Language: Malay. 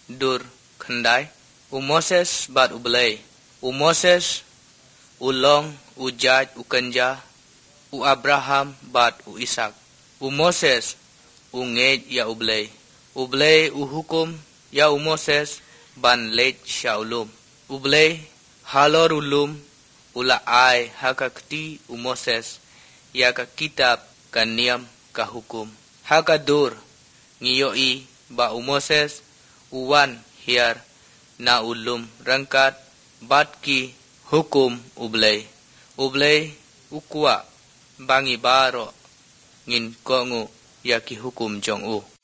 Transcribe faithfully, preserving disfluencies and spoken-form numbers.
dur khandai. U Moses bat u belai. U Moses u long u jaj u kanja. U Abraham bat u Ishak. U Moses u ngej ya u belai. U belai u hukum ya u Moses ban lej sya ulum. U belai halor ulum ula ai haka keti u Moses ya ka kitab ka niam ka hukum. Haka dur ngiyoi ba u Moses uwan hiar na ulum rangkat bat ki hukum u belai. U belai u kuwa bangi baro ngin kongu ya ki hukum jong u.